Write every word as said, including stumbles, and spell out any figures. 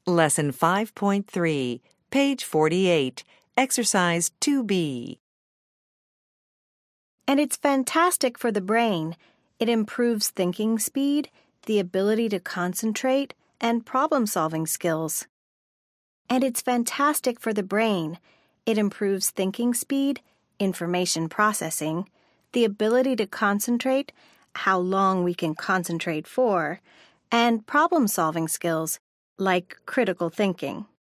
Lesson five point three, page forty-eight, Exercise two B. And it's fantastic for the brain. It improves thinking speed, the ability to concentrate, and problem-solving skills. And it's fantastic for the brain. It improves thinking speed, information processing, the ability to concentrate, how long we can concentrate for, and problem-solving skills, like critical thinking.